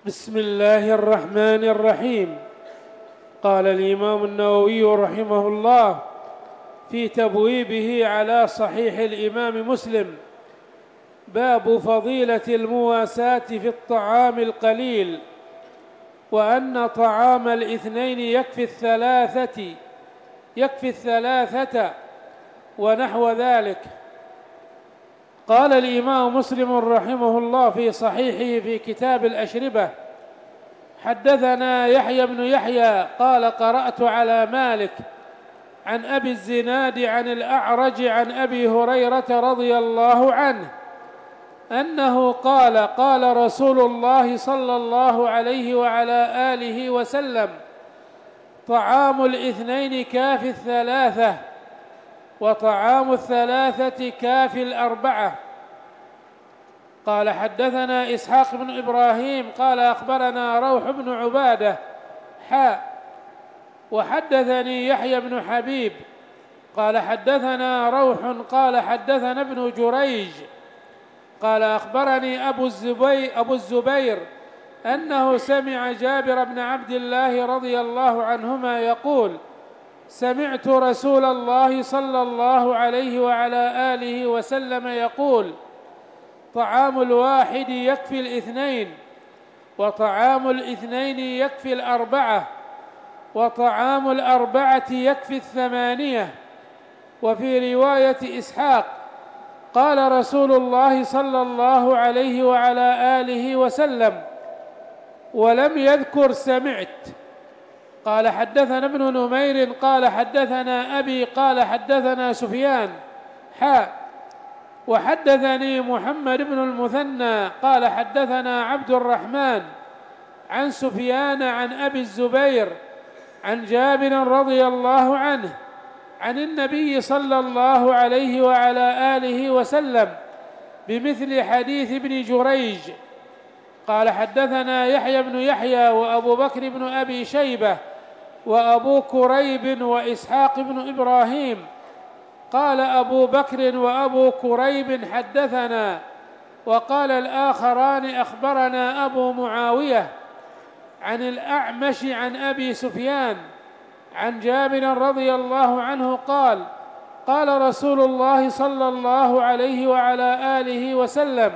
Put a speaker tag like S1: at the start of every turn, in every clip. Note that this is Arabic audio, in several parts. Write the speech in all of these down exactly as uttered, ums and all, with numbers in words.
S1: بسم الله الرحمن الرحيم. قال الإمام النووي رحمه الله في تبويبه على صحيح الإمام مسلم: باب فضيلة المواساة في الطعام القليل، وأن طعام الاثنين يكفي الثلاثة يكفي الثلاثة ونحو ذلك. قال الإمام مسلم رحمه الله في صحيحه في كتاب الأشربة: حدثنا يحيى بن يحيى قال قرأت على مالك عن أبي الزناد عن الأعرج عن أبي هريرة رضي الله عنه أنه قال: قال رسول الله صلى الله عليه وعلى آله وسلم: طعام الاثنين كافي الثلاثة، وطعام الثلاثة كافي الأربعة. قال حدثنا إسحاق بن إبراهيم قال أخبرنا روح بن عبادة حاء وحدثني يحيى بن حبيب قال حدثنا روح قال حدثنا ابن جريج قال أخبرني أبو الزبير, أبو الزبير أنه سمع جابر بن عبد الله رضي الله عنهما يقول: سمعت رسول الله صلى الله عليه وعلى آله وسلم يقول: طعام الواحد يكفي الاثنين، وطعام الاثنين يكفي الأربعة، وطعام الأربعة يكفي الثمانية. وفي رواية إسحاق قال رسول الله صلى الله عليه وعلى آله وسلم، ولم يذكر سمعت. قال حدثنا ابن نمير قال حدثنا أبي قال حدثنا سفيان حاء وحدثني محمد بن المثنى قال حدثنا عبد الرحمن عن سفيان عن أبي الزبير عن جابر رضي الله عنه عن النبي صلى الله عليه وعلى آله وسلم بمثل حديث ابن جريج. قال حدثنا يحيى بن يحيى وأبو بكر بن أبي شيبة وأبو كريب وإسحاق بن إبراهيم. قال أبو بكر وأبو كريب حدثنا، وقال الآخران أخبرنا أبو معاوية عن الأعمش عن أبي سفيان عن جابر رضي الله عنه قال: قال رسول الله صلى الله عليه وعلى آله وسلم: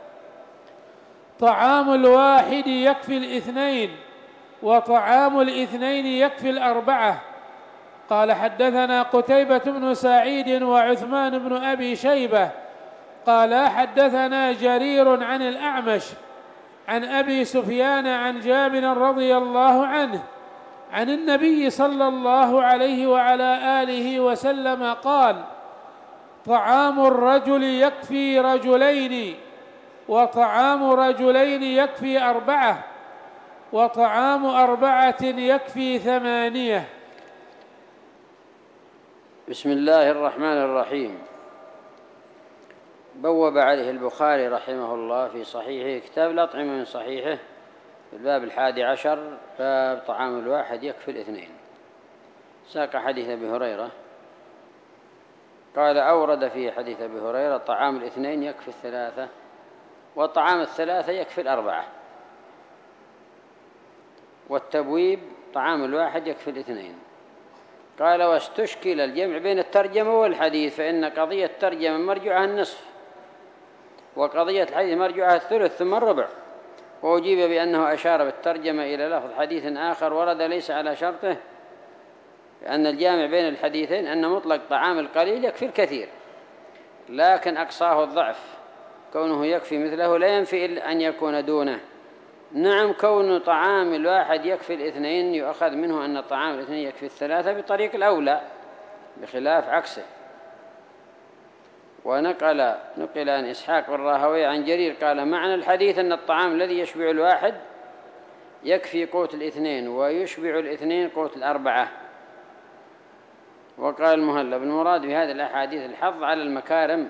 S1: طعام الواحد يكفي الاثنين، وطعام الاثنين يكفي الأربعة. قال حدثنا قتيبة بن سعيد وعثمان بن أبي شيبة قال حدثنا جرير عن الأعمش عن أبي سفيان عن جابر رضي الله عنه عن النبي صلى الله عليه وعلى آله وسلم قال: طعام الرجل يكفي رجلين، وطعام رجلين يكفي أربعة، وطعام أربعة يكفي ثمانية.
S2: بسم الله الرحمن الرحيم. بوب عليه البخاري رحمه الله في صحيحه كتاب الأطعمة من صحيحه في الباب الحادي عشر، باب طعام الواحد يكفي الاثنين. ساق حديث أبي هريرة، قال: أورد في حديث أبي هريرة: طعام الاثنين يكفي الثلاثة، وطعام الثلاثة يكفي الأربعة. والتبويب: طعام الواحد يكفي الاثنين. قال: واستشكل الجمع بين الترجمة والحديث، فإن قضية الترجمة مرجعها النصف، وقضية الحديث مرجعها الثلث ثم الربع. وأجيب بأنه أشار بالترجمة إلى لفظ حديث آخر ورد ليس على شرطه، لأن الجامع بين الحديثين أن مطلق طعام القليل يكفي الكثير، لكن أقصاه الضعف، كونه يكفي مثله لا ينفي إلا أن يكون دونه. نعم، كون طعام الواحد يكفي الاثنين يؤخذ منه أن طعام الاثنين يكفي الثلاثة بطريق الأولى، بخلاف عكسه. ونقل نقل عن إسحاق بن راهويه عن جرير قال: معنى الحديث أن الطعام الذي يشبع الواحد يكفي قوت الاثنين، ويشبع الاثنين قوت الأربعة. وقال المهلب: المراد بهذه الأحاديث الحظ على المكارم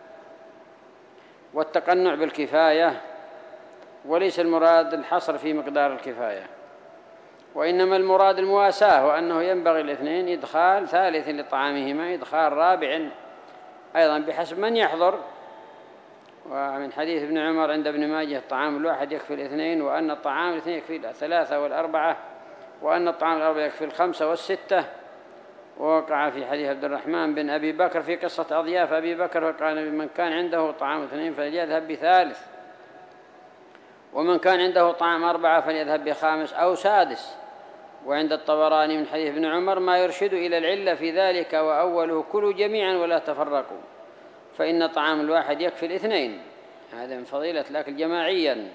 S2: والتقنع بالكفاية، وليس المراد الحصر في مقدار الكفاية، وإنما المراد المواساة، وأنه ينبغي الاثنين إدخال ثالث لطعامهما، إدخال رابع أيضا بحسب من يحضر. ومن حديث ابن عمر عند ابن ماجه الطعام الواحد يكفي الاثنين، وأن الطعام الاثنين يكفي الثلاثة والأربعة، وأن الطعام الأربعة يكفي الخمسة والستة. ووقع في حديث عبد الرحمن بن أبي بكر في قصة أضياف أبي بكر، فقال من كان عنده طعام اثنين فليذهب بثالث، ومن كان عنده طعام أربعة فليذهب بخامس أو سادس. وعند الطبراني من حديث ابن عمر ما يرشد إلى العلة في ذلك، وأوله كلوا جميعا ولا تفرقوا، فإن طعام الواحد يكفي الاثنين. هذا من فضيلة الأكل جماعيا.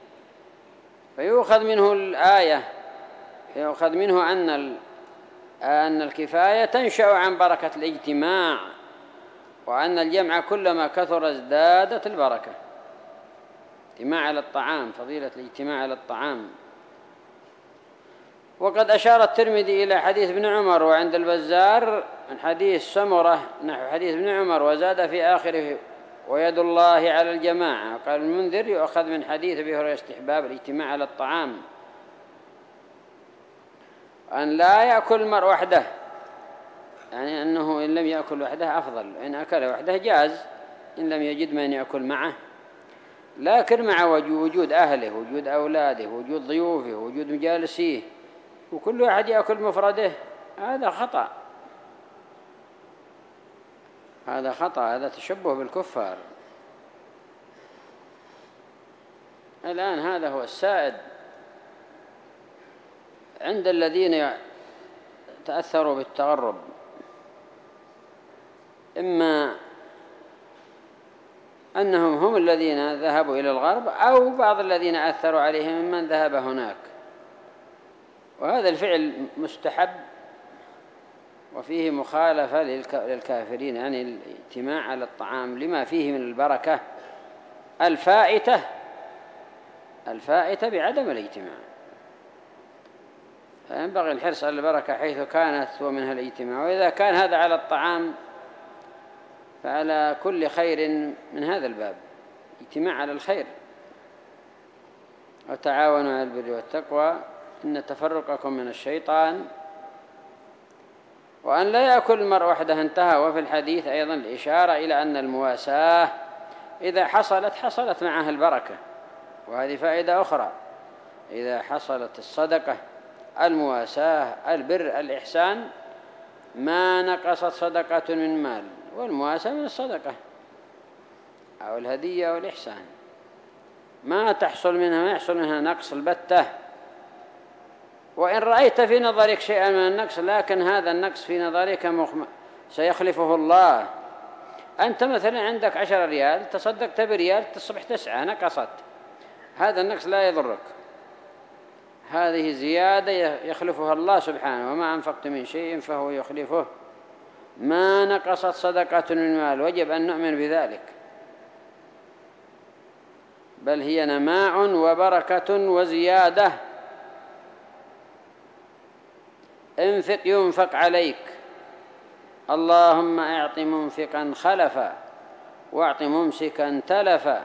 S2: فيؤخذ منه الآية، يؤخذ منه أن أن الكفاية تنشأ عن بركة الاجتماع، وأن الجمع كلما كثر ازدادت البركة. اجتماع على الطعام، فضيلة الاجتماع على الطعام. وقد أشار الترمذي إلى حديث ابن عمر وعند البزار من حديث سمرة نحو حديث ابن عمر، وزاد في آخره ويد الله على الجماعة. قال المنذر يؤخذ من حديث أبي هريرة استحباب الاجتماع على الطعام، أن لا يأكل المرء وحده، يعني أنه إن لم يأكل وحده أفضل، إن أكل وحده جاز إن لم يجد من يأكل معه، لكن مع وجود أهله، وجود أولاده، وجود ضيوفه، وجود مجالسيه، وكل واحد يأكل مفرده، هذا خطأ، هذا خطأ، هذا تشبه بالكفار. الآن هذا هو السائد عند الذين تأثروا بالتغرب، إما أنهم هم الذين ذهبوا إلى الغرب، أو بعض الذين أثروا عليهم ممن ذهب هناك. وهذا الفعل مستحب وفيه مخالفة للكافرين، يعني الاجتماع على الطعام لما فيه من البركة الفائتة الفائتة بعدم الاجتماع. فينبغي الحرص على البركة حيث كانت ومنها الاجتماع، وإذا كان هذا على الطعام فعلى كل خير من هذا الباب، اجتماع على الخير. وتعاونوا على البر والتقوى إن تفرقكم من الشيطان. وأن لا يأكل المرء وحده انتهى. وفي الحديث أيضا الإشارة إلى أن المواساة إذا حصلت حصلت معها البركة، وهذه فائدة أخرى. إذا حصلت الصدقة، المواساة، البر، الإحسان، ما نقصت صدقة من مال، والمواساة من الصدقة أو الهدية أو الإحسان، ما تحصل منها ما يحصل منها نقص البتة. وإن رأيت في نظرك شيئا من النقص، لكن هذا النقص في نظرك مخم... سيخلفه الله. أنت مثلا عندك عشر ريال، تصدقت بريال، تصبح تسعة، نقصت، هذا النقص لا يضرك، هذه زيادة يخلفها الله سبحانه. وما أنفقت من شيء فهو يخلفه، ما نقصت صدقة من مال. وجب أن نؤمن بذلك، بل هي نماء وبركة وزيادة. انفق ينفق عليك، اللهم اعط منفقا خلفا واعط ممسكا تلفا.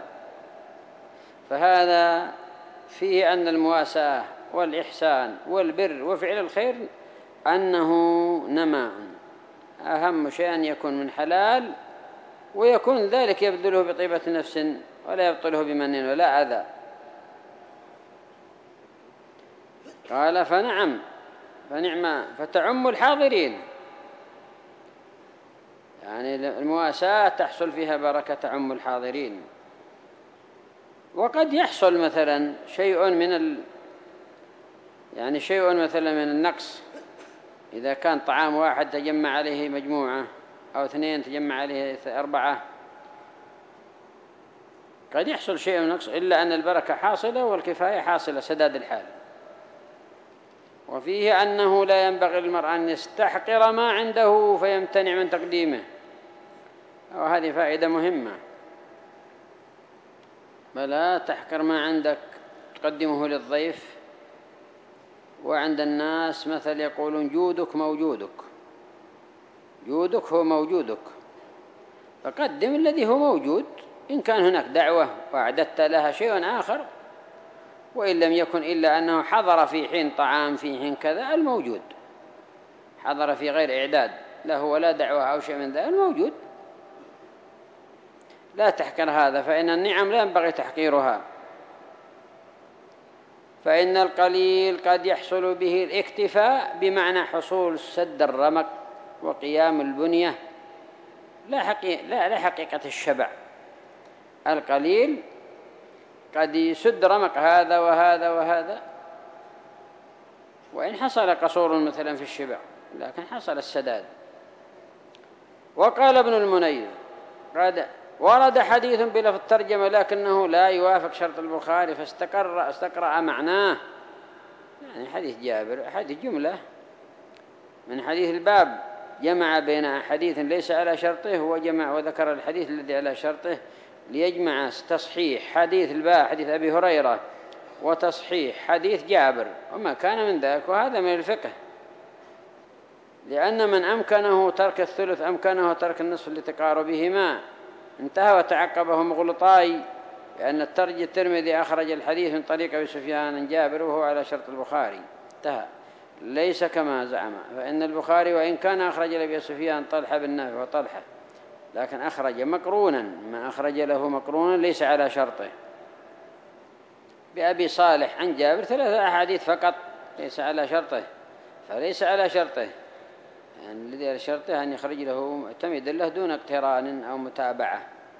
S2: فهذا فيه أن المواساة والإحسان والبر وفعل الخير أنه نماء، أهم شيء أن يكون من حلال، ويكون ذلك يبذله بطيبة نفس ولا يبطله بمن ولا أذى. قال فنعم فنعم فتعم الحاضرين، يعني المواساة تحصل فيها بركة تعم الحاضرين. وقد يحصل مثلا شيء من ال... يعني شيء مثلا من النقص، إذا كان طعام واحد تجمع عليه مجموعة، أو اثنين تجمع عليه أربعة، قد يحصل شيء من النقص، إلا أن البركة حاصلة والكفاية حاصلة سداد الحال. وفيه أنه لا ينبغي للمرء أن يستحقر ما عنده فيمتنع من تقديمه، وهذه فائدة مهمة. بلا تحقر ما عندك، تقدمه للضيف. وعند الناس مثل يقولون جودك موجودك، جودك هو موجودك، فقدم الذي هو موجود. إن كان هناك دعوة وأعددت لها شيء آخر، وإن لم يكن إلا أنه حضر في حين طعام في حين كذا، الموجود حضر في غير إعداد له ولا دعوة أو شيء من ذلك، الموجود. لا تحقر هذا، فإن النعم لا ينبغي تحقيرها، فإن القليل قد يحصل به الاكتفاء بمعنى حصول سد الرمق وقيام البنية، لا حقيقة, لا لا حقيقة الشبع. القليل قد يسد رمق هذا وهذا وهذا، وإن حصل قصور مثلا في الشبع لكن حصل السداد. وقال ابن المنير قد ورد حديث بلفظ الترجمة لكنه لا يوافق شرط البخاري فاستقر استقرأ معناه، يعني حديث جابر حديث جملة من حديث الباب، جمع بين حديث ليس على شرطه وجمع وذكر الحديث الذي على شرطه ليجمع تصحيح حديث الباب حديث أبي هريرة وتصحيح حديث جابر وما كان من ذلك. وهذا من الفقه، لأن من أمكنه ترك الثلث أمكنه ترك النصف لتقاربهما، انتهى وتعقبه مغلطاي، لأن الترج الترمذي أخرج الحديث من طريق أبي سفيان عن جابر وهو على شرط البخاري، انتهى، ليس كما زعم. فإن البخاري وإن كان أخرج لأبي سفيان طلحة بن نافع وطلحة، لكن أخرج مقرونا، ما أخرج له مقرونا ليس على شرطه. بأبي صالح عن جابر ثلاثة أحاديث فقط ليس على شرطه، فليس على شرطه، يعني الذي على شرطه أن يخرج له معتمد له دون اقتران أو متابعة.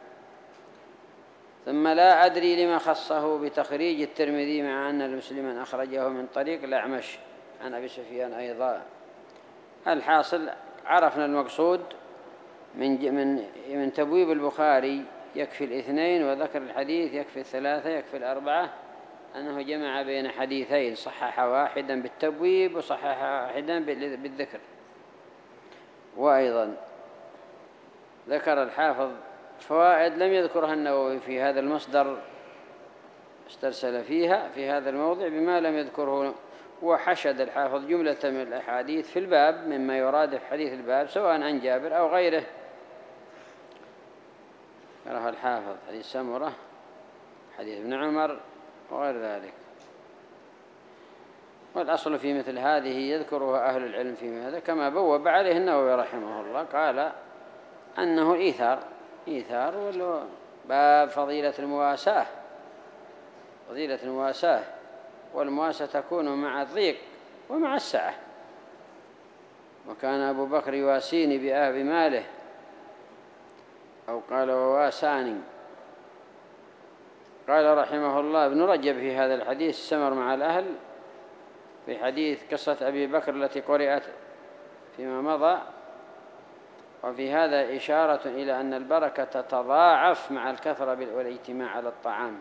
S2: ثم لا أدري لما خصه بتخريج الترمذي مع أن المسلم أخرجه من طريق الأعمش عن أبي سفيان أيضا. الحاصل عرفنا المقصود من من من تبويب البخاري يكفي الاثنين، وذكر الحديث يكفي الثلاثة يكفي الأربعة، أنه جمع بين حديثين، صحح واحدا بالتبويب وصحح واحدا بالذكر. وأيضا ذكر الحافظ فوائد لم يذكرها النووي في هذا المصدر، استرسل فيها في هذا الموضع بما لم يذكره، وحشد الحافظ جملة من الأحاديث في الباب مما يرادف حديث الباب سواء عن جابر أو غيره. قرأه الحافظ حديث سمرة، حديث ابن عمر وغير ذلك. والأصل في مثل هذه يذكرها أهل العلم في هذا كما بوب عليه النووي رحمه الله، قال أنه إيثار إيثار باب فضيلة المواساة، فضيلة المواساة، والمواساة تكون مع الضيق ومع السعة. وكان أبو بكر يواسيني بأهب ماله، أو قال وواساني. قال رحمه الله ابن رجب في هذا الحديث السمر مع الأهل، في حديث قصة أبي بكر التي قرأت فيما مضى، وفي هذا إشارة إلى أن البركة تتضاعف مع الكثرة والاجتماع على الطعام.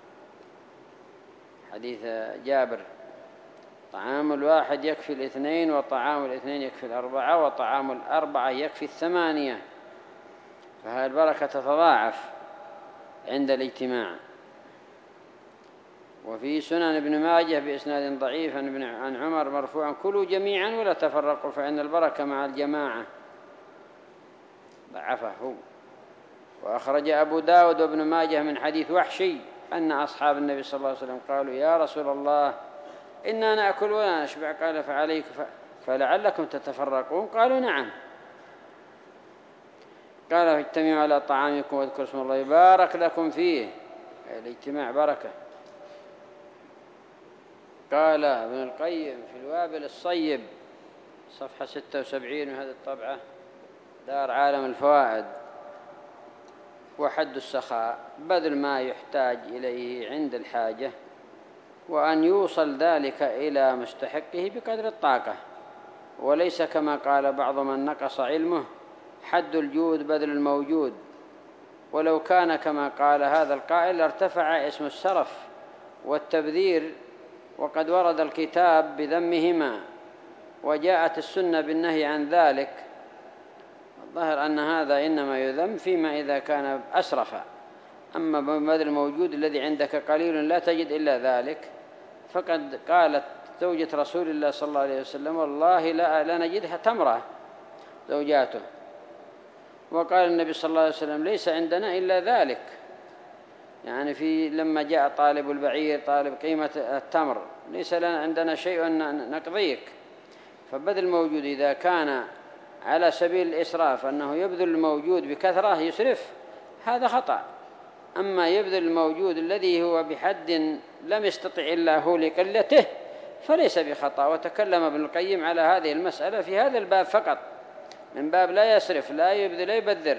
S2: حديث جابر طعام الواحد يكفي الاثنين، وطعام الاثنين يكفي الأربعة، وطعام الأربعة يكفي الثمانية، فهذه البركة تتضاعف عند الاجتماع. وفي سنن ابن ماجه بإسناد ضعيف عن عمر مرفوعا كلوا جميعا ولا تفرقوا فإن البركة مع الجماعة، ضعفه. وأخرج أبو داود وابن ماجه من حديث وحشي أن أصحاب النبي صلى الله عليه وسلم قالوا يا رسول الله إنا نأكل ولا نشبع، قال فعليك فلعلكم تتفرقون، قالوا نعم، قال اجتمعوا على طعامكم واذكروا اسم الله بارك لكم فيه، الاجتماع بركة. قال ابن القيم في الوابل الصيب صفحة ستة وسبعين من هذه الطبعة دار عالم الفوائد، وحد السخاء بذل ما يحتاج إليه عند الحاجة، وأن يوصل ذلك إلى مستحقه بقدر الطاقة، وليس كما قال بعض من نقص علمه حد الجود بذل الموجود، ولو كان كما قال هذا القائل ارتفع اسم السرف والتبذير، وقد ورد الكتاب بذمهما وجاءت السنة بالنهي عن ذلك. الظاهر أن هذا إنما يذم فيما إذا كان أسرفا، أما بذل الموجود الذي عندك قليل لا تجد إلا ذلك، فقد قالت زوجة رسول الله صلى الله عليه وسلم والله لا, لا نجدها تمرة زوجاته، وقال النبي صلى الله عليه وسلم ليس عندنا إلا ذلك، يعني في لما جاء طالب البعير طالب قيمة التمر ليس لنا عندنا شيء نقضيك. فبذل الموجود إذا كان على سبيل الإسراف أنه يبذل الموجود بكثرة يسرف، هذا خطأ. أما يبذل الموجود الذي هو بحد لم يستطع إلا هو لقلته فليس بخطأ. وتكلم ابن القيم على هذه المسألة في هذا الباب فقط، من باب لا يسرف لا يبذل لا يبذر.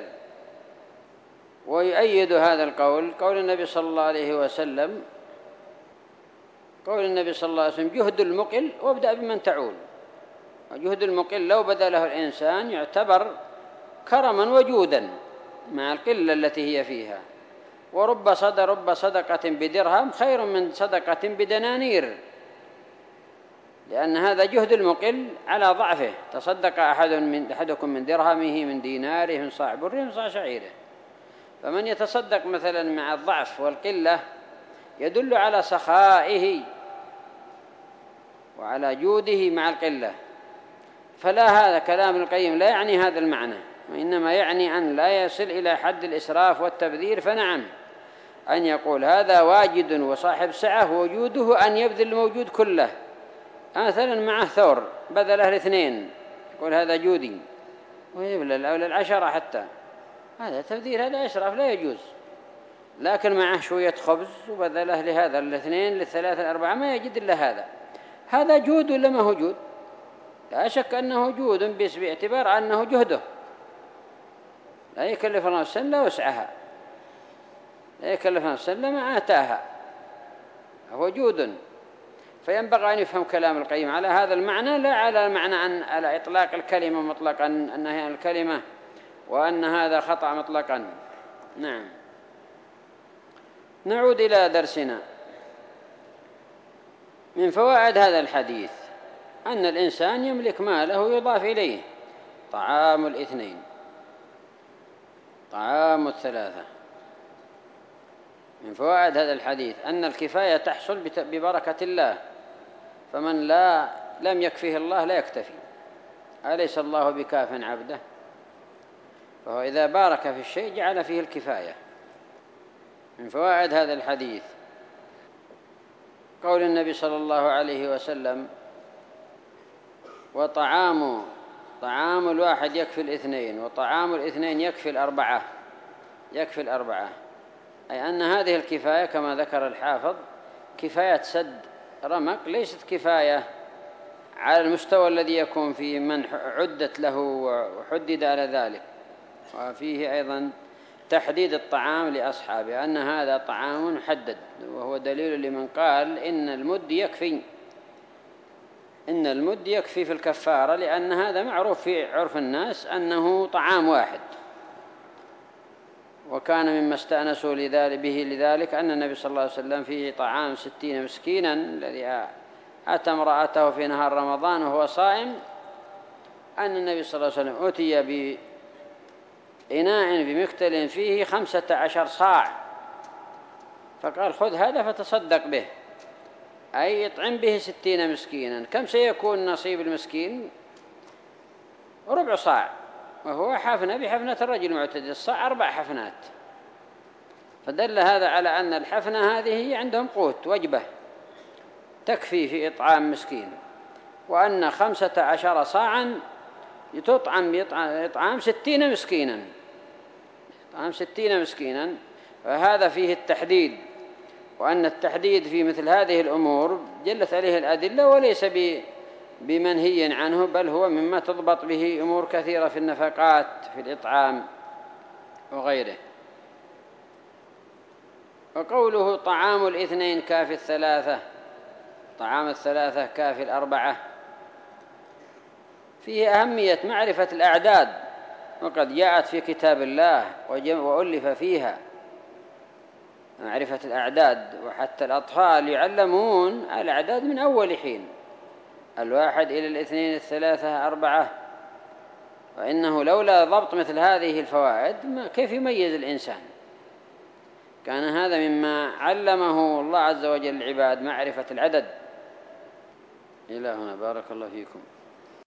S2: ويؤيد هذا القول قول النبي صلى الله عليه وسلم قول النبي صلى الله عليه وسلم: جهد المقل وابدأ بمن تعول. وجهد المقل لو بذله الإنسان يعتبر كرما وجودا مع القلة التي هي فيها. ورب صد رب صدقة بدرهم خير من صدقة بدنانير، لأن هذا جهد المقل على ضعفه. تصدق أحد من أحدكم من درهمه من ديناره من صاع بره من صاع شعيره. فمن يتصدق مثلا مع الضعف والقلة يدل على سخائه وعلى جوده مع القلة. فلا، هذا كلام القيم لا يعني هذا المعنى، وإنما يعني أن لا يصل إلى حد الإسراف والتبذير. فنعم أن يقول هذا واجد وصاحب سعة وجوده أن يبذل الموجود كله. مثلا معه ثور بذله الاثنين يقول هذا جودي، ويبذل العشرة حتى، هذا تبذير، هذا إسراف لا يجوز. لكن معه شوية خبز وبذله لهذا الاثنين للثلاثة الأربعة ما يجد إلا هذا، هذا جود ولا ما هو جود؟ لا شك أنه جود باعتبار أنه جهده، لا يكلف الله نفسا إلا وسعها، لا يكلف نفسا إلا ما آتاها، هو جود. فينبغي أن يفهم كلام القيم على هذا المعنى، لا على المعنى أن على إطلاق الكلمة مطلقا أنها الكلمة وأن هذا خطأ مطلقا. نعم. نعود إلى درسنا. من فوائد هذا الحديث أن الإنسان يملك ماله يضاف إليه طعام الاثنين، طعام الثلاثة. من فوائد هذا الحديث أن الكفاية تحصل ببركة الله، فمن لا لم يكفيه الله لا يكتفي. أليس الله بكاف عبده؟ فهو إذا بارك في الشيء جعل فيه الكفاية. من فوائد هذا الحديث قول النبي صلى الله عليه وسلم: وطعام طعام الواحد يكفي الاثنين وطعام الاثنين يكفي الأربعة يكفي الأربعة أي أن هذه الكفاية كما ذكر الحافظ كفاية سد رمق، ليست كفاية على المستوى الذي يكون فيه من عدت له وحدد على ذلك. وفيه أيضا تحديد الطعام لأصحابه أن هذا طعام محدد، وهو دليل لمن قال إن المد يكفي إن المد يكفي في الكفارة، لأن هذا معروف في عرف الناس أنه طعام واحد. وكان مما استأنسوا لذلك به لذلك أن النبي صلى الله عليه وسلم فيه طعام ستين مسكينا الذي أتى امرأته في نهار رمضان وهو صائم، أن النبي صلى الله عليه وسلم أتي بإناء بمكتل فيه خمسة عشر صاع، فقال: خذ هذا فتصدق به، أي يطعم به ستين مسكينا. كم سيكون نصيب المسكين؟ ربع صاع، وهو حفنة بحفنة الرجل المعتدل، الصاع أربع حفنات. فدل هذا على أن الحفنة هذه هي عندهم قوت وجبة تكفي في إطعام مسكين، وأن خمسة عشر صاعا تطعم بإطعام ستين مسكينا إطعام ستين مسكينا. فهذا فيه التحديد، وأن التحديد في مثل هذه الأمور جلت عليه الأدلة وليس بمنهي عنه، بل هو مما تضبط به أمور كثيرة في النفقات في الإطعام وغيره. وقوله طعام الاثنين كافي الثلاثة، طعام الثلاثة كافي الأربعة، فيه أهمية معرفة الأعداد، وقد جاءت في كتاب الله وألف فيها معرفة الأعداد، وحتى الأطفال يعلمون الأعداد من أول حين، الواحد إلى الاثنين الثلاثة أربعة. وإنه لولا ضبط مثل هذه الفوائد كيف يميز الإنسان؟ كان هذا مما علمه الله عز وجل العباد معرفة العدد. إلى هنا، بارك الله فيكم.